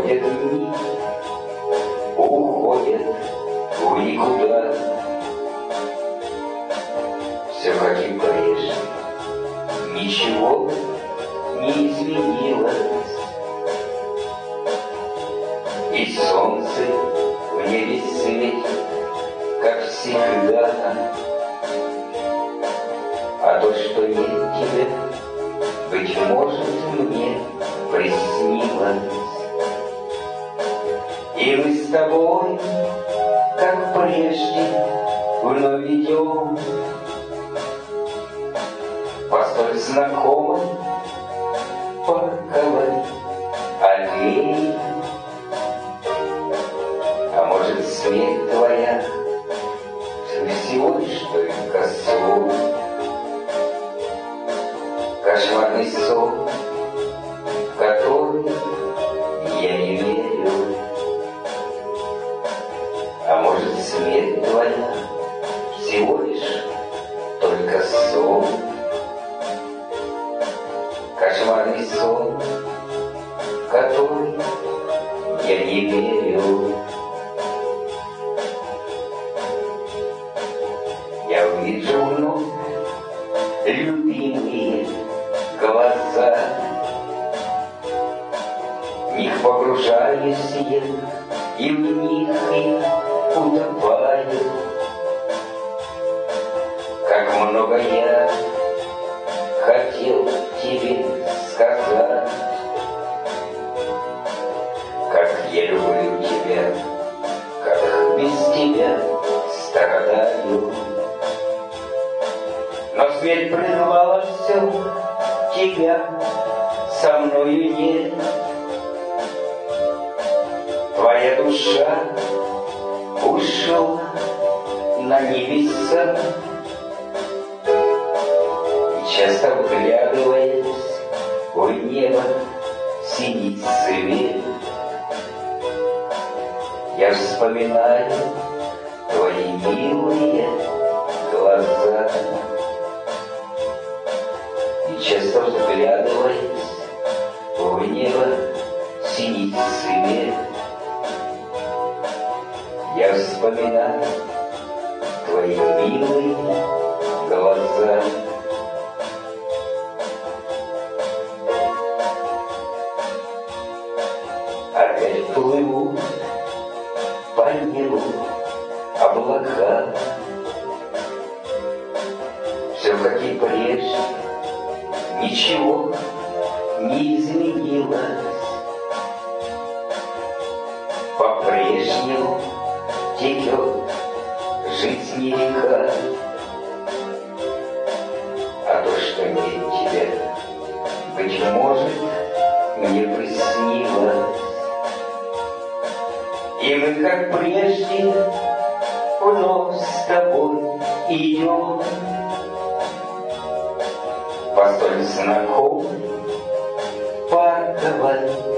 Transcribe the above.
Проходят дни, уходят в никуда. Все как и прежде, ничего не изменилось. И солнце в небе светит, как всегда. А то, что нет тебя, быть может, мне приснилось. И мы с тобой, как прежде, вновь идем по столь знакомой парковой аллее. А может, смерть твоя всего лишь только сон, кошмарный сон, в который я не верю. А может, смерть твоя всего лишь только сон, кошмарный сон, в который я не верю. Я увижу вновь любимые глаза, в них погружаюсь я, и в них я утопаю. Как много я хотел тебе сказать, как я люблю тебя, как без тебя страдаю. Но смерть прервала все, тебя со мною нет. Твоя душа ушла на небеса, и часто вглядываясь в небо синий свет, я вспоминаю твои милые глаза. И часто вглядываясь в небо синий свет, я вспоминаю твои милые глаза. Опять плывут по небу облака, все как и прежде, ничего не изменилось. По-прежнему текет жизнь река, а то, что нет тебя, быть может, мне приснилось. И мы, как прежде, вновь с тобой идем по столь знакомой парковой